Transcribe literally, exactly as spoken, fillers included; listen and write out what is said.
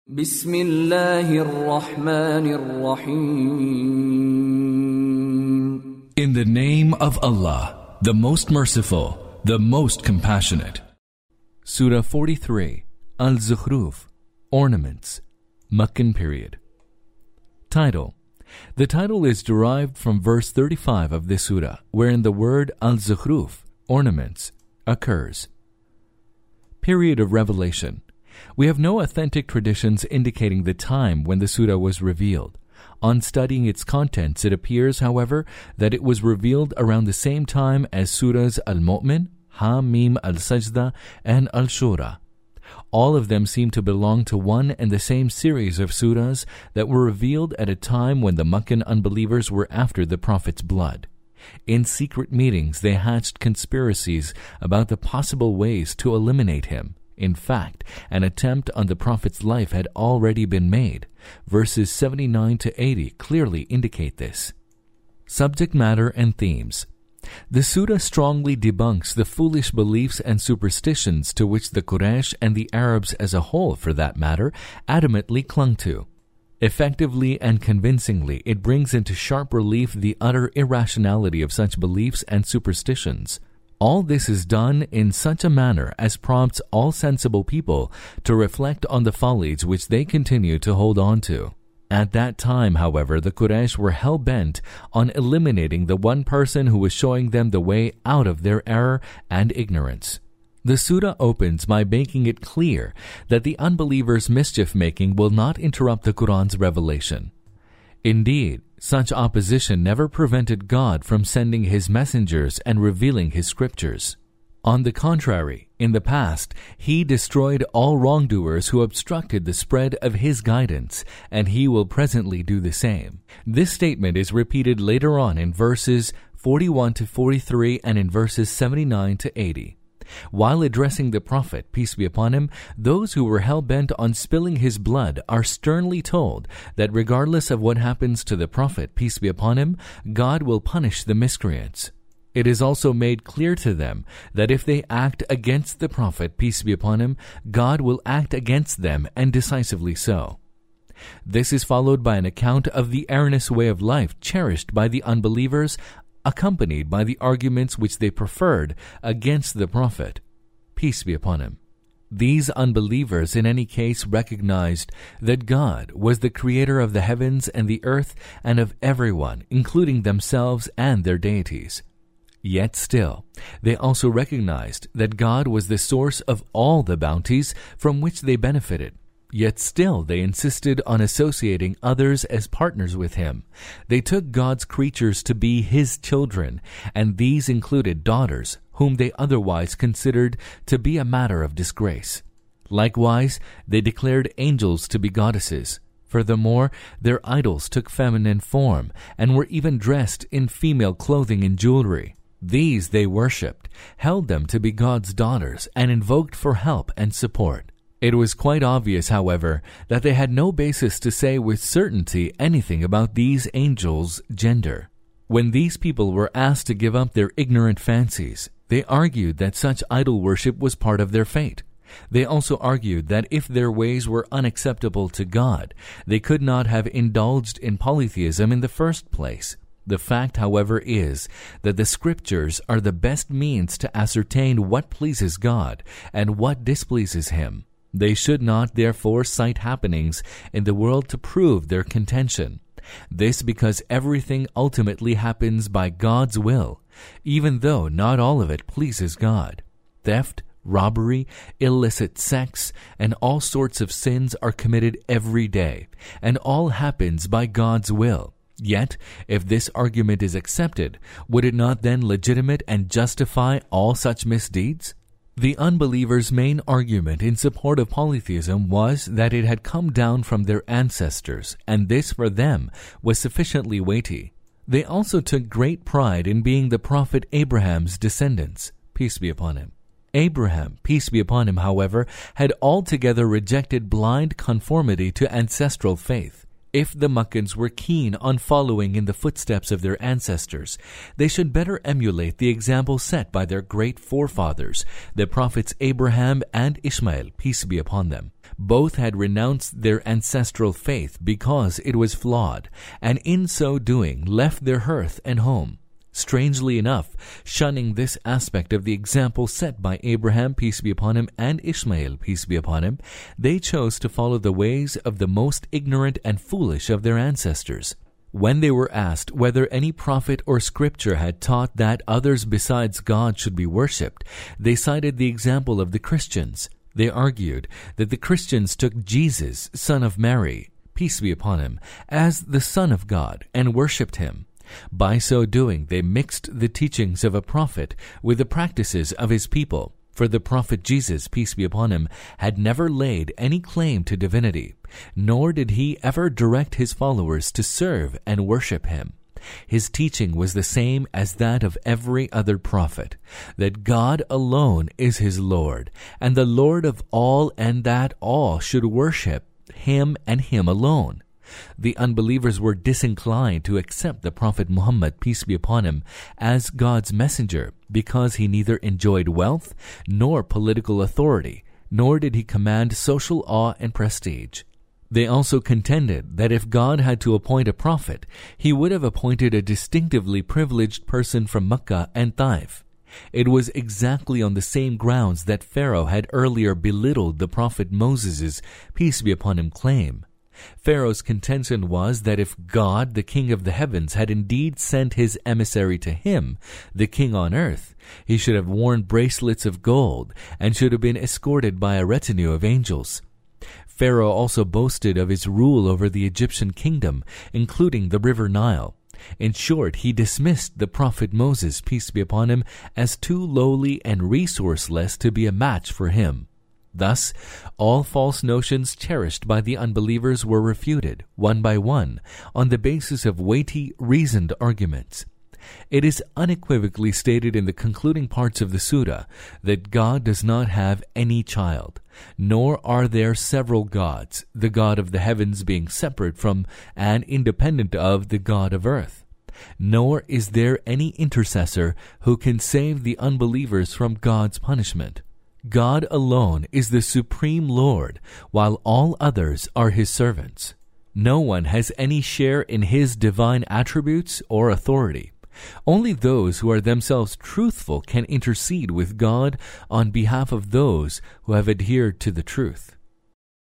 بسم الله الرحمن الرحيم. In the name of Allah, the most merciful, the most compassionate. Surah forty-three, Al-Zukhruf, Ornaments, Meccan period. Title. The title is derived from verse thirty-five of this surah, wherein the word Al-Zukhruf, ornaments, occurs. Period of revelation. We have no authentic traditions indicating the time when the surah was revealed. On studying its contents, it appears, however, that it was revealed around the same time as surahs Al-Mu'min, Ha-Mim Al-Sajda, and Al-Shura. All of them seem to belong to one and the same series of surahs that were revealed at a time when the Meccan unbelievers were after the Prophet's blood. In secret meetings, they hatched conspiracies about the possible ways to eliminate him. In fact, an attempt on the Prophet's life had already been made. Verses seventy-nine to eighty clearly indicate this. Subject matter and themes. The surah strongly debunks the foolish beliefs and superstitions to which the Quraysh and the Arabs as a whole, for that matter, adamantly clung to. Effectively and convincingly, it brings into sharp relief the utter irrationality of such beliefs and superstitions. All this is done in such a manner as prompts all sensible people to reflect on the follies which they continue to hold on to. At that time, however, the Quraysh were hell-bent on eliminating the one person who was showing them the way out of their error and ignorance. The surah opens by making it clear that the unbelievers' mischief-making will not interrupt the Quran's revelation. Indeed, such opposition never prevented God from sending His messengers and revealing His scriptures. On the contrary, in the past, He destroyed all wrongdoers who obstructed the spread of His guidance, and He will presently do the same. This statement is repeated later on in verses forty-one to forty-three and in verses seventy-nine to eighty. While addressing the Prophet, peace be upon him, those who were hell-bent on spilling his blood are sternly told that regardless of what happens to the Prophet, peace be upon him, God will punish the miscreants. It is also made clear to them that if they act against the Prophet, peace be upon him, God will act against them, and decisively so. This is followed by an account of the erroneous way of life cherished by the unbelievers, accompanied by the arguments which they preferred against the Prophet, peace be upon him. These unbelievers in any case recognized that God was the creator of the heavens and the earth and of everyone, including themselves and their deities. Yet still, they also recognized that God was the source of all the bounties from which they benefited. Yet still they insisted on associating others as partners with Him. They took God's creatures to be His children, and these included daughters, whom they otherwise considered to be a matter of disgrace. Likewise, they declared angels to be goddesses. Furthermore, their idols took feminine form, and were even dressed in female clothing and jewelry. These they worshipped, held them to be God's daughters, and invoked for help and support. It was quite obvious, however, that they had no basis to say with certainty anything about these angels' gender. When these people were asked to give up their ignorant fancies, they argued that such idol worship was part of their fate. They also argued that if their ways were unacceptable to God, they could not have indulged in polytheism in the first place. The fact, however, is that the scriptures are the best means to ascertain what pleases God and what displeases Him. They should not, therefore, cite happenings in the world to prove their contention. This because everything ultimately happens by God's will, even though not all of it pleases God. Theft, robbery, illicit sex, and all sorts of sins are committed every day, and all happens by God's will. Yet, if this argument is accepted, would it not then legitimate and justify all such misdeeds? The unbelievers' main argument in support of polytheism was that it had come down from their ancestors, and this for them was sufficiently weighty. They also took great pride in being the Prophet Abraham's descendants, peace be upon him. Abraham, peace be upon him, however, had altogether rejected blind conformity to ancestral faith. If the Meccans were keen on following in the footsteps of their ancestors, they should better emulate the example set by their great forefathers, the prophets Abraham and Ishmael, peace be upon them. Both had renounced their ancestral faith because it was flawed, and in so doing left their hearth and home. Strangely enough, shunning this aspect of the example set by Abraham, peace be upon him, and Ishmael, peace be upon him, they chose to follow the ways of the most ignorant and foolish of their ancestors. When they were asked whether any prophet or scripture had taught that others besides God should be worshipped, they cited the example of the Christians. They argued that the Christians took Jesus, son of Mary, peace be upon him, as the Son of God and worshipped him. By so doing, they mixed the teachings of a prophet with the practices of his people, for the prophet Jesus, peace be upon him, had never laid any claim to divinity, nor did he ever direct his followers to serve and worship him. His teaching was the same as that of every other prophet, that God alone is his Lord, and the Lord of all, and that all should worship him and him alone. The unbelievers were disinclined to accept the Prophet Muhammad, peace be upon him, as God's messenger because he neither enjoyed wealth nor political authority, nor did he command social awe and prestige. They also contended that if God had to appoint a prophet, he would have appointed a distinctively privileged person from Mecca and Taif. It was exactly on the same grounds that Pharaoh had earlier belittled the prophet Moses' peace be upon him claim. Pharaoh's contention was that if God, the King of the heavens, had indeed sent his emissary to him, the King on earth, he should have worn bracelets of gold and should have been escorted by a retinue of angels. Pharaoh also boasted of his rule over the Egyptian kingdom, including the river Nile. In short, he dismissed the prophet Moses, peace be upon him, as too lowly and resourceless to be a match for him. Thus, all false notions cherished by the unbelievers were refuted, one by one, on the basis of weighty, reasoned arguments. It is unequivocally stated in the concluding parts of the Surah that God does not have any child, nor are there several gods, the God of the heavens being separate from and independent of the God of earth. Nor is there any intercessor who can save the unbelievers from God's punishment. God alone is the supreme Lord, while all others are his servants. No one has any share in his divine attributes or authority. Only those who are themselves truthful can intercede with God on behalf of those who have adhered to the truth.